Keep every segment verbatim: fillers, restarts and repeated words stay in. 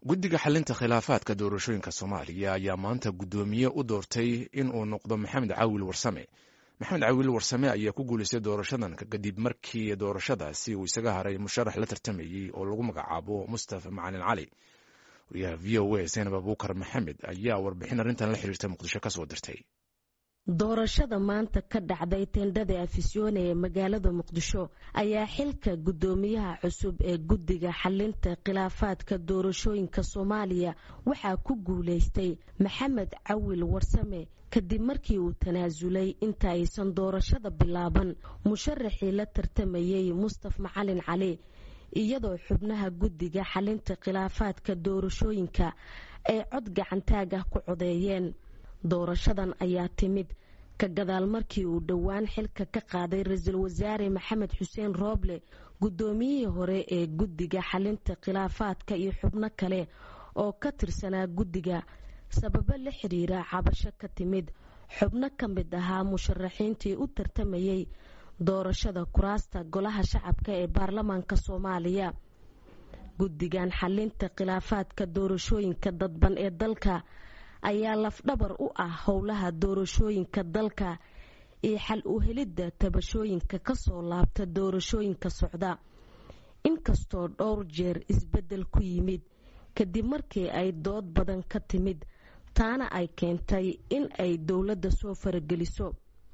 guddiga xalinta khilaafaadka doorashooyinka Soomaaliya ayaa maanta gudoomiye u doortay in uu noqdo Maxamed Caawil Warsame. Maxamed Caawil Warsame ayaa ku guuleystay doorashadan kadib markii doorashadaasi uu isaga haray musharax la tartamayay oo lagu magacaabo Mustafa Macalin Cali. Wariyaha V O A Zainab Abuukar Maxamed ayaa warbixin arrintan la xiriirtay Muqdisho ka soo dirtay. doorashada maanta ka dhacday teendhada afisyoon ee magaalada Muqdisho ayaa xilka gudoomiyaha cusub ee guddiga xalinta khilaafaadka doorashooyinka Soomaaliya waxaa ku guuleystay Maxamed Caawil Warsame kadib markii uu tanaasulay inta aysan doorashada bilaaban musharaxii la tartamayay Mustafa Macalin Cali iyadoo xubnaha guddiga xalinta khilaafaadka doorashooyinka ay cod gacantaag ah ku codeeyeen. doorashadan ayaa timid ka gadaal markii uu dhowaan xilka ka qaaday ra'iisul wasaare Maxamed Xuseen Rooble gudoomiyihii hore ee guddiga xalinta khilaafaadka iyo xubno kale oo ka tirsanaa guddiga sababo la xiriira cabasho ka timid xubno ka mid ahaa musharaxiintii u tartamayay doorashada kuraasta golaha shacabka ee baarlamaanka Soomaaliya. guddigan xalinta khilaafaadka doorashooyinka dadban ee dalka ayaa lafdhabar u ah howlaha doorashooyinka dalka iyo xal u helidda tabashooyinka ka soo laabta doorashooyinka socda. inkastoo dhowr jeer isbeddel ku yimid kadib markii ay dood badan ka timid taana ay keentay in ay dowladda soo farageliso.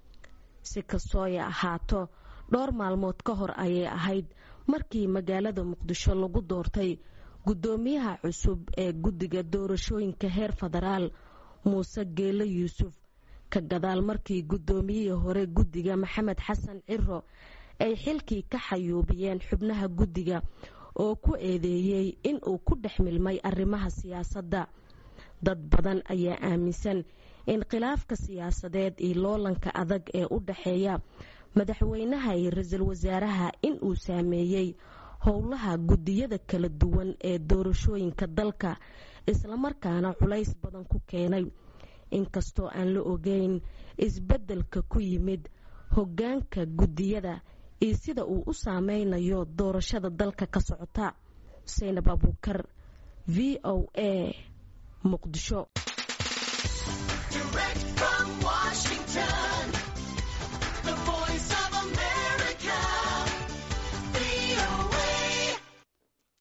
si kastoo ay ahaato dhowr maalmood ka hor ayay ahayd markii magaalada Muqdisho lagu doortay gudoomiyaha cusub ee guddiga doorashooyinka heer federaal Muuse Geele Yuusuf ka gadaal markii gudoomiyihii hore guddiga Maxamed Xasan Ciro ay xilkii ka xayuubiyeen xubnaha guddiga oo ku eedeeyay in uu ku dhexmilmay arrimaha siyaasadda. dad badan ayaa aaminsan in khilaafka siyaasadeed iyo loolanka adag ee u dhaxeeya madaxweynaha iyo ra'iisul wasaaraha in uu saameeyay howlaha guddiyada kala duwan ee doorashooyinka dalka isla markaana culays badan ku keenay. inkastoo aan la ogeyn isbeddelka ku yimid hoggaanka guddiyada iyo sida uu u saameynayo doorashada dalka ka socota. Zainab Abuukar, V O A, Muqdisho. Direct from Washington, the voice of